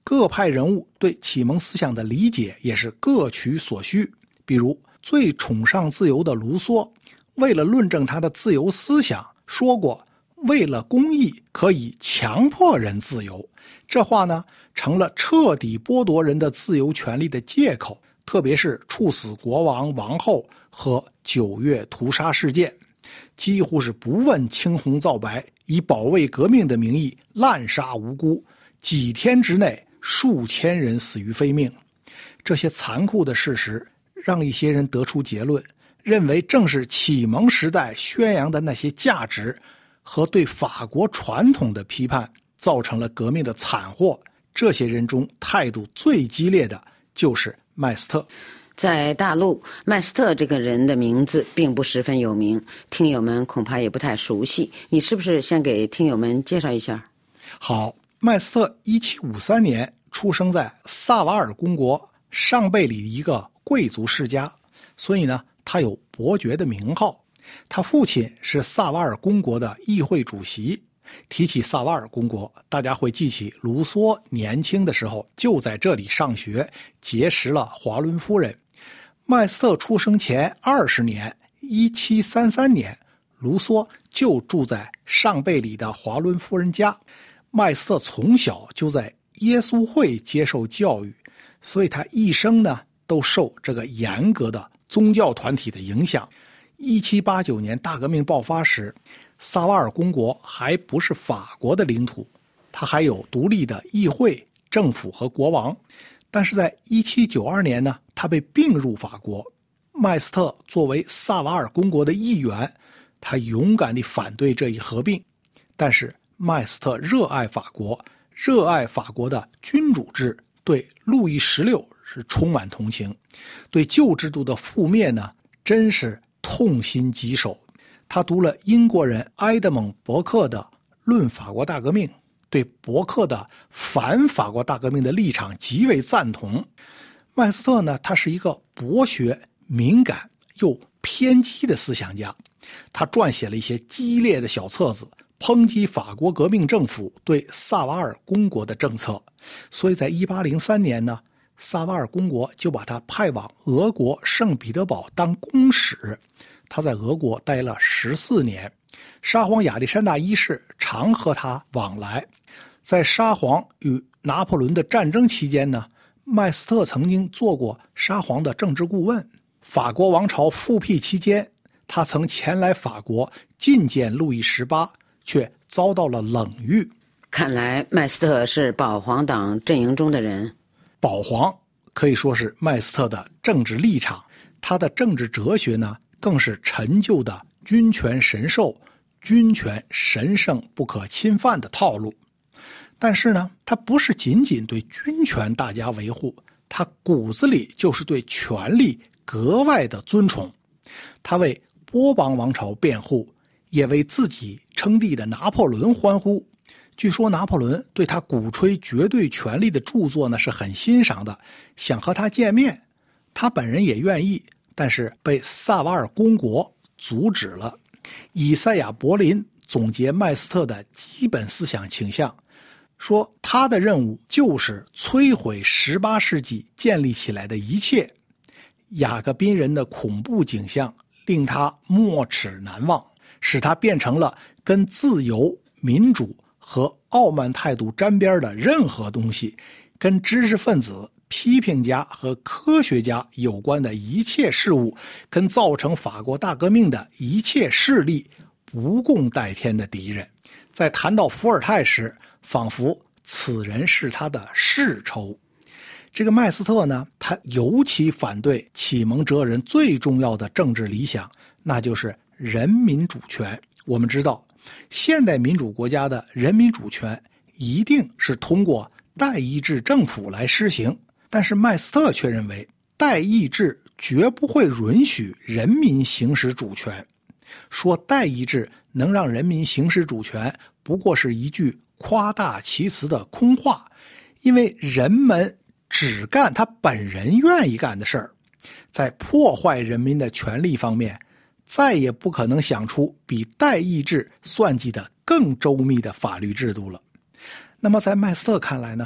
各派人物对启蒙思想的理解也是各取所需。比如最崇尚自由的卢梭，为了论证他的自由思想，说过为了公义可以强迫人自由。这话呢，成了彻底剥夺人的自由权利的借口，特别是处死国王、王后和九月屠杀事件，几乎是不问青红皂白，以保卫革命的名义滥杀无辜，几天之内数千人死于非命。这些残酷的事实让一些人得出结论，认为正是启蒙时代宣扬的那些价值和对法国传统的批判造成了革命的惨祸。这些人中态度最激烈的就是麦斯特。 在大陆，麦斯特这个人的名字并不十分有名，听友们恐怕也不太熟悉。你是不是先给听友们介绍一下？ 好，麦斯特一七五三年出生在萨瓦尔公国上贝里一个贵族世家，所以呢，他有伯爵的名号。他父亲是萨瓦尔公国的议会主席。提起萨瓦尔公国，大家会记起卢梭年轻的时候就在这里上学，结识了华伦夫人。麦斯特出生前二十年，一七三三年，卢梭就住在上贝里的华伦夫人家。麦斯特从小就在耶稣会接受教育，所以他一生呢都受这个严格的宗教团体的影响。一七八九年大革命爆发时，萨瓦尔公国还不是法国的领土，它还有独立的议会、政府和国王。但是在一七九二年呢，他被并入法国。麦斯特作为萨瓦尔公国的议员，他勇敢地反对这一合并。但是麦斯特热爱法国，热爱法国的君主制，对路易十六是充满同情，对旧制度的覆灭呢，真是痛心疾首。他读了英国人埃德蒙·伯克的《论法国大革命》，对伯克的反法国大革命的立场极为赞同。麦斯特呢，他是一个博学、敏感又偏激的思想家，他撰写了一些激烈的小册子，抨击法国革命政府对萨瓦尔公国的政策。所以在一八零三年呢，萨瓦尔公国就把他派往俄国圣彼得堡当公使。他在俄国待了十四年，沙皇亚历山大一世常和他往来。在沙皇与拿破仑的战争期间呢，麦斯特曾经做过沙皇的政治顾问。法国王朝复辟期间，他曾前来法国觐见路易十八，却遭到了冷遇。 看来麦斯特是保皇党阵营中的人。 保皇可以说是麦斯特的政治立场，他的政治哲学呢，更是陈旧的君权神授、君权神圣不可侵犯的套路。但是呢，他不是仅仅对君权大加维护，他骨子里就是对权力格外的尊崇。他为波旁王朝辩护，也为自己称帝的拿破仑欢呼。据说拿破仑对他鼓吹绝对权力的著作呢是很欣赏的，想和他见面。他本人也愿意，但是被萨瓦尔公国阻止了。以赛亚·柏林总结麦斯特的基本思想倾向，说他的任务就是摧毁十八世纪建立起来的一切。雅各宾人的恐怖景象令他没齿难忘，使他变成了跟自由、民主和傲慢态度沾边的任何东西，跟知识分子、批评家和科学家有关的一切事物，跟造成法国大革命的一切势力不共戴天的敌人。在谈到伏尔泰时，仿佛此人是他的世仇。这个麦斯特呢，他尤其反对启蒙哲人最重要的政治理想，那就是人民主权。我们知道，现代民主国家的人民主权一定是通过代议制政府来施行，但是麦斯特却认为代议制绝不会允许人民行使主权，说代议制能让人民行使主权不过是一句夸大其词的空话，因为人们只干他本人愿意干的事儿，在破坏人民的权利方面再也不可能想出比代议制算计的更周密的法律制度了。那么在麦斯特看来呢，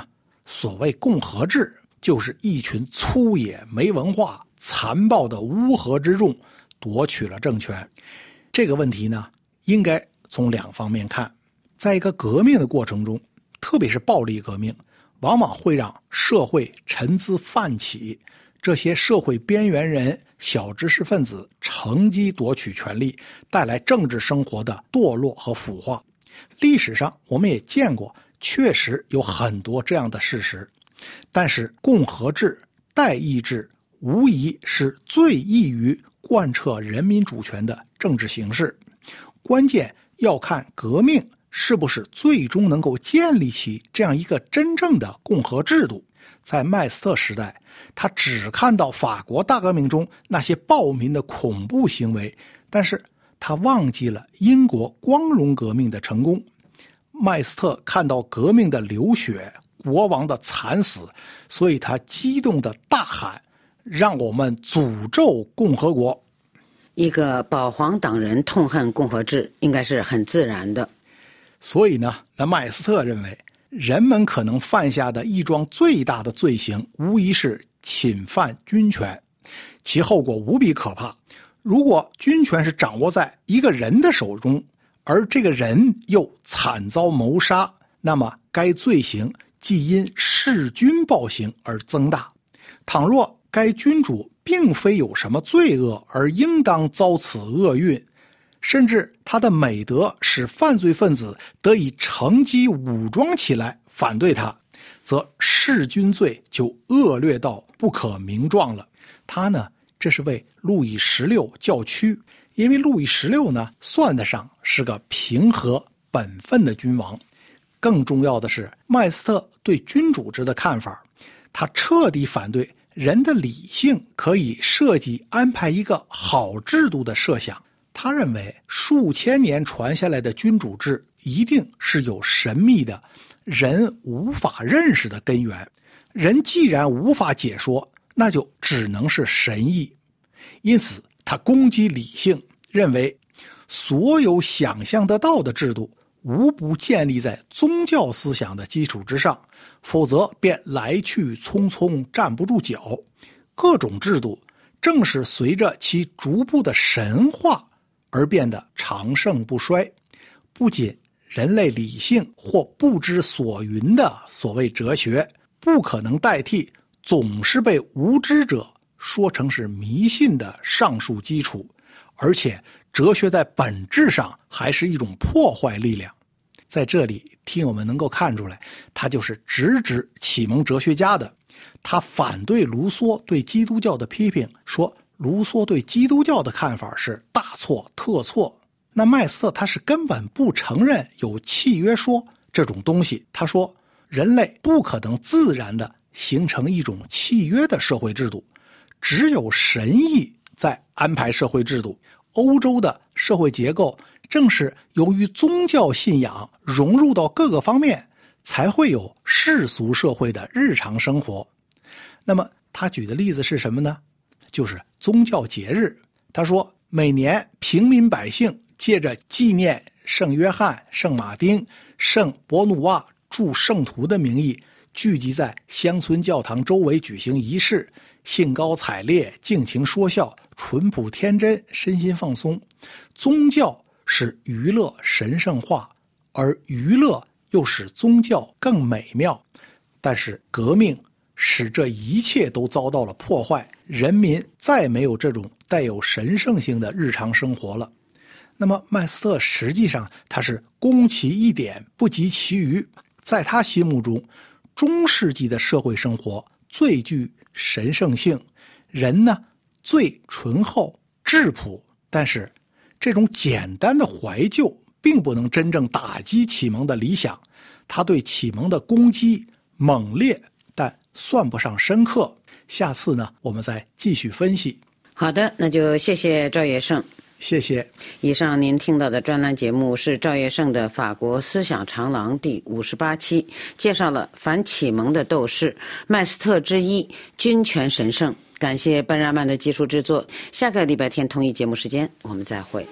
所谓共和制，就是一群粗野、没文化、残暴的乌合之众夺取了政权。这个问题呢，应该从两方面看。在一个革命的过程中，特别是暴力革命，往往会让社会沉滋泛起，这些社会边缘人、小知识分子乘机夺取权力，带来政治生活的堕落和腐化。历史上我们也见过，确实有很多这样的事实。但是共和制、代议制无疑是最易于贯彻人民主权的政治形式。关键要看革命是不是最终能够建立起这样一个真正的共和制度。在麦斯特时代，他只看到法国大革命中那些暴民的恐怖行为，但是他忘记了英国光荣革命的成功。麦斯特看到革命的流血，国王的惨死，所以他激动地大喊：让我们诅咒共和国。 一个保皇党人痛恨共和制应该是很自然的。 所以呢，那麦斯特认为，人们可能犯下的一桩最大的罪行，无疑是侵犯军权，其后果无比可怕。如果军权是掌握在一个人的手中，而这个人又惨遭谋杀，那么该罪行即因弑君暴行而增大。倘若该君主并非有什么罪恶而应当遭此厄运，甚至他的美德使犯罪分子得以乘机武装起来反对他，则弑君罪就恶劣到不可名状了。他呢，这是为路易十六叫屈，因为路易十六呢，算得上是个平和本分的君王。更重要的是，麦斯特对君主制的看法，他彻底反对人的理性可以设计安排一个好制度的设想。他认为数千年传下来的君主制一定是有神秘的人无法认识的根源，人既然无法解说，那就只能是神意。因此他攻击理性，认为所有想象得到的制度无不建立在宗教思想的基础之上，否则便来去匆匆，站不住脚。各种制度正是随着其逐步的神化而变得长盛不衰。不仅人类理性或不知所云的所谓哲学不可能代替总是被无知者说成是迷信的上述基础，而且哲学在本质上还是一种破坏力量。在这里，听友们能够看出来，他就是直指启蒙哲学家的。他反对卢梭对基督教的批评，说卢梭对基督教的看法是大错特错。那麦斯特他是根本不承认有契约说这种东西。他说，人类不可能自然地形成一种契约的社会制度，只有神意在安排社会制度。欧洲的社会结构正是由于宗教信仰融入到各个方面，才会有世俗社会的日常生活。那么他举的例子是什么呢？就是宗教节日。他说，每年平民百姓借着纪念圣约翰、圣马丁、圣伯努瓦诸圣徒的名义，聚集在乡村教堂周围举行仪式，兴高采烈，尽情说笑，淳朴天真，身心放松。宗教使娱乐神圣化，而娱乐又使宗教更美妙。但是革命使这一切都遭到了破坏，人民再没有这种带有神圣性的日常生活了。那么麦斯特实际上他是攻其一点不及其余。在他心目中，中世纪的社会生活最具神圣性，人呢最醇厚质朴。但是这种简单的怀旧并不能真正打击启蒙的理想，他对启蒙的攻击猛烈，但算不上深刻。下次呢，我们再继续分析。 好的，那就谢谢赵业胜。 谢谢。 以上您听到的专栏节目是赵业胜的《法国思想长廊》第五十八期，介绍了反启蒙的斗士麦斯特之一君权神圣。感谢班拉曼的技术制作。下个礼拜天同一节目时间，我们再会。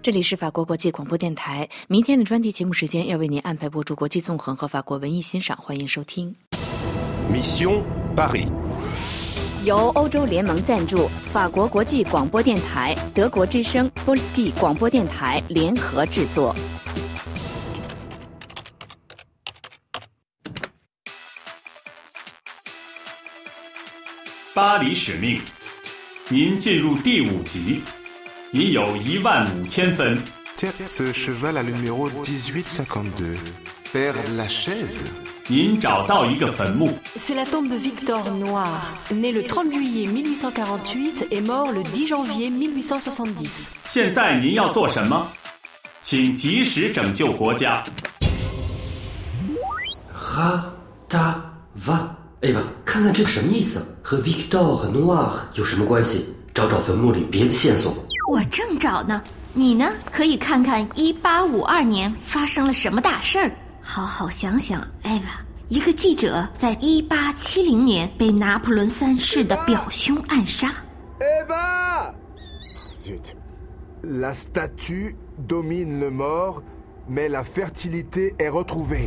这里是法国国际广播电台，明天的专题节目时间要为您安排播出国际纵横和法国文艺欣赏，欢迎收听。 Mission Paris， 由欧洲联盟赞助，法国国际广播电台、德国之声、波利斯基广播电台联合制作。 巴黎使命，您进入第五集。您有一万五千分。 Tierce cheval à numéro dix-huit cinquante-deux. Père Lachaise. 您找到一个坟墓。 C'est la tombe de Victor Noir, né le trente juillet mille huit cent quarante-huit et mort le dix janvier mille huit cent soixante-dix. 现在您要做什么？请及时拯救国家。 Ratava， 哎吧，看看这个什么意思？和 Victor Noir 有什么关系？找找坟墓里别的线索。 我正找呢，你呢？可以看看一八五二年发生了什么大事儿。好好想想，艾娃，一个记者在一八七零年被拿破仑三世的表兄暗杀。 Eva! Zut. La statue domine le mort, mais la fertilité est retrouvée.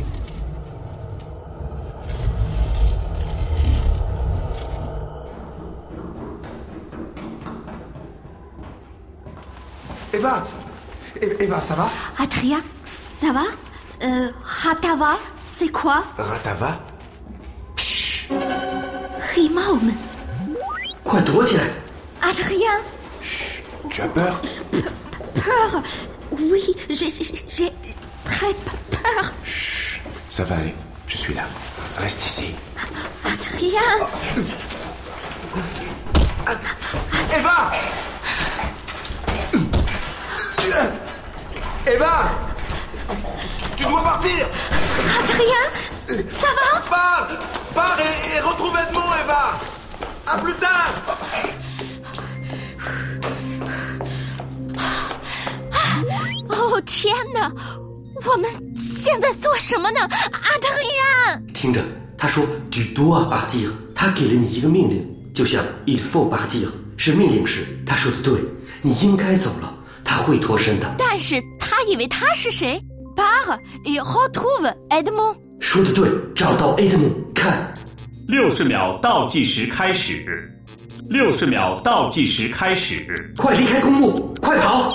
Eva, Eva, ça va? Adrien, ça va? Euh, Ratava, c'est quoi? Ratava? Chut! Rimaume. 快躲起来 Adrien. Chut, tu as peur? Peur? Oui, j'ai, j'ai très peur. Chut, ça va aller, je suis là. Reste ici. Adrien. Eva! Eva! Tu dois partir! Adrien, ça va? Pars! Pars et, et retrouve Edmond, Eva! À plus tard! Oh, 天哪！我们现在做什么呢？阿德里安！ 听着，他说 "Tu dois partir"， 他给了你一个命令，就像 "Il faut partir" 是命令时，他说的对，你应该走了，他会脱身的。 但是他以为他是谁 ？Pars et retrouve Edmond。 说的对，找到 Edmond， 看。 六十秒倒计时开始，六十秒倒计时开始， 快离开公墓，快跑！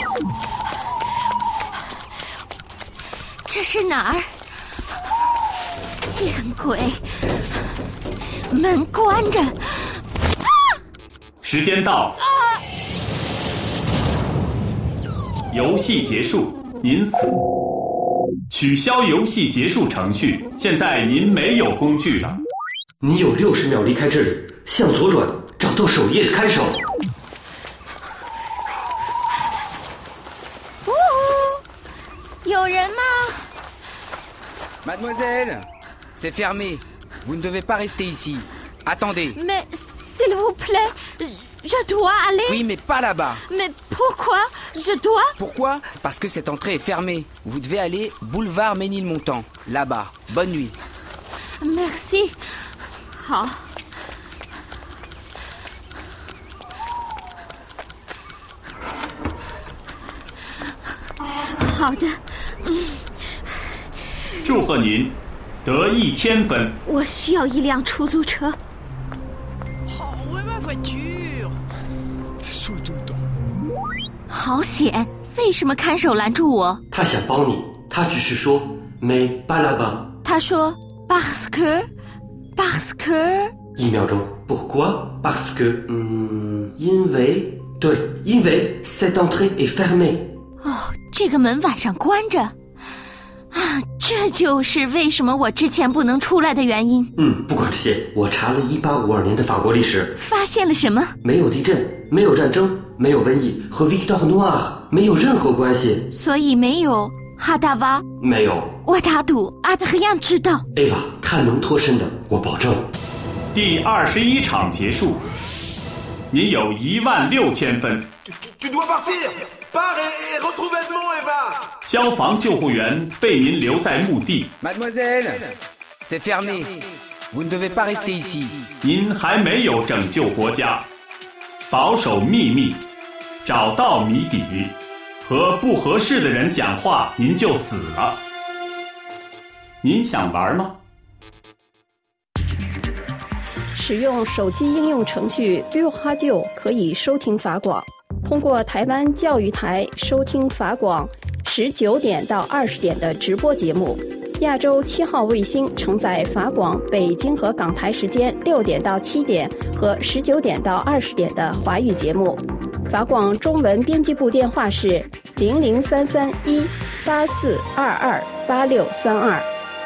这是哪儿？见鬼！门关着。啊！ 时间到。啊！游戏结束，您死。取消游戏结束程序。现在您没有工具了。 你有六十秒离开这里，向左转，找到首页看守。 呜呼，有人吗？ Mademoiselle, c'est fermé. Vous ne devez pas rester ici. Attendez. Mais, s'il vous plaît, je dois aller... Oui, mais pas là-bas. Mais pourquoi je dois... Pourquoi? Parce que cette entrée est fermée. Vous devez aller boulevard Ménilmontant, là-bas. Bonne nuit. Merci. 好。好的。嗯。 祝贺您，得一千分。 我需要一辆出租车。好险！为什么看守拦住我？ 他想帮你，他只是说 "mais pas là-bas"。 他说 "parce que, parce que"。 一秒钟 "pourquoi parce que"， 嗯，因为，对，因为 cette entrée est fermée。 哦，这个门晚上关着。 啊，这就是为什么我之前不能出来的原因。 嗯，不管这些，我查了一八五二年的法国历史， 发现了什么？ 没有地震，没有战争，没有瘟疫，和 Victor Noir 没有任何关系。 所以没有哈达瓦？ 没有。 我打赌阿德里安知道。 Eva， 他能脱身的，我保证。 第二十一场结束，您有一万六千分。 Tu dois partir. Pars et retrouve Edmond, Eva. 消防救护员被您留在墓地。 Mademoiselle, c'est fermé. Vous ne devez pas rester ici. 您还没有拯救国家，保守秘密，找到谜底， 和不合适的人讲话，您就死了。您想玩吗？ 使用手机应用程序 Buiradio 可以收听法广。通过台湾教育台收听法广十九点到二十点的直播节目。亚洲七号卫星承载法广北京和港台时间六点到七点和十九点到二十点的华语节目。法广中文编辑部电话是零零三三一八四二二八六三二。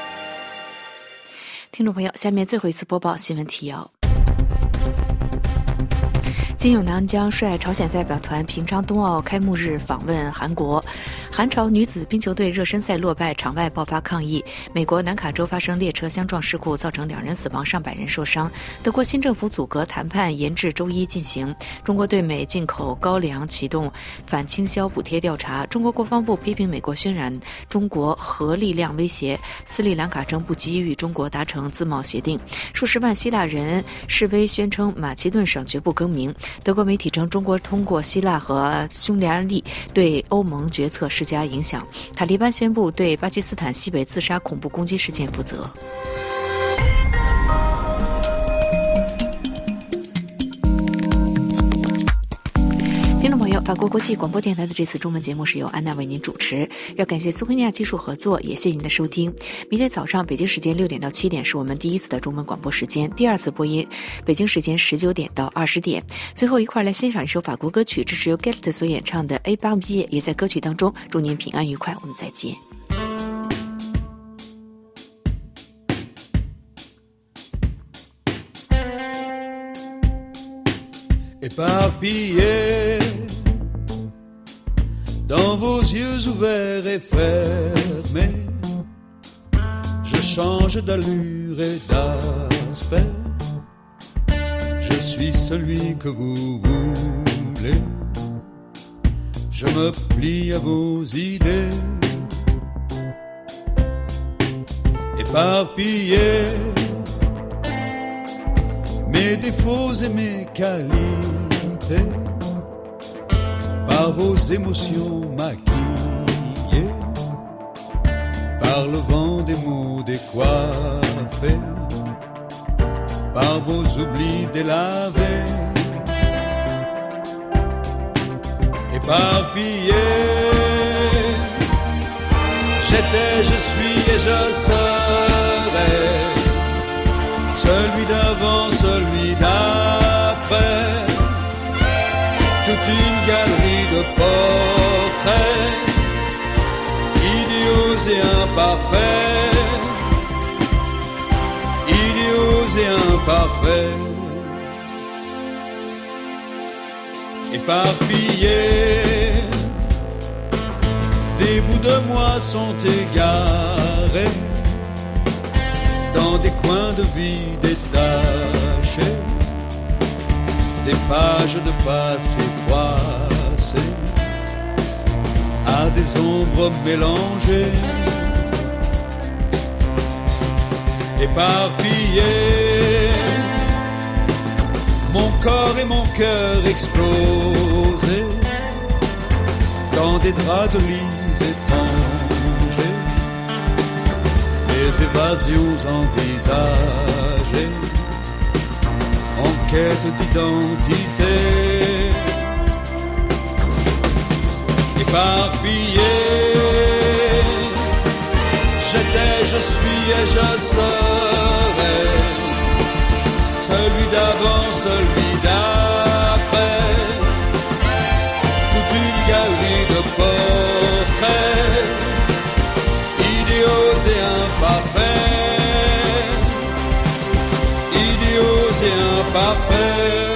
听众朋友，下面最后一次播报新闻提要。金永南将率朝鲜代表团平昌冬奥开幕日访问韩国。韩朝女子冰球队热身赛落败，场外爆发抗议。美国南卡州发生列车相撞事故，造成两人死亡，上百人受伤。德国新政府阻隔谈判延至周一进行。中国对美进口高粱启动反倾销补贴调查。中国国防部批评美国渲染中国核力量威胁。斯里兰卡政不急与中国达成自贸协定。数十万希腊人示威宣称马其顿省绝不更名。德国媒体称，中国通过希腊和匈牙利对欧盟决策施加影响。塔利班宣布对巴基斯坦西北自杀恐怖攻击事件负责。听众朋友，法国国际广播电台的这次中文节目是由安娜为您主持，要感谢苏菲亚技术合作，也谢谢您的收听。明天早上北京时间六点到七点是我们第一次的中文广播时间，第二次播音北京时间十九点到二十点。最后一块来欣赏一首法国歌曲，这是由 Get 所演唱的 A 巴姆耶，也在歌曲当中祝您平安愉快，我们再见。 Éparpillé dans vos yeux ouverts et fermés, je change d'allure et d'aspect. Je suis celui que vous voulez. Je me plie à vos idées. Éparpillé, mes défauts et mes qualités, par vos émotions maquillées, par le vent des mots décoiffés, par vos oublis délavés. Éparpillé, j'étais, je suis et je serai celui d'avant, celui d'après, toute une galerie de portraits, idiots et imparfaits, idiots et imparfaits. Éparpillés, des bouts de moi sont égarés dans des coins de vie détachés, des pages de passé froissées à des ombres mélangées. Éparpillés, mon corps et mon cœur explosés dans des draps de lits étrangers, les évasions envisagées en quête d'identité. Éparpillé, j'étais, je suis et je serai celui d'avant, celui d'après, toute une galerie de portraits, idiots et imparfaits, idiots et imparfaits.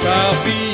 Carpi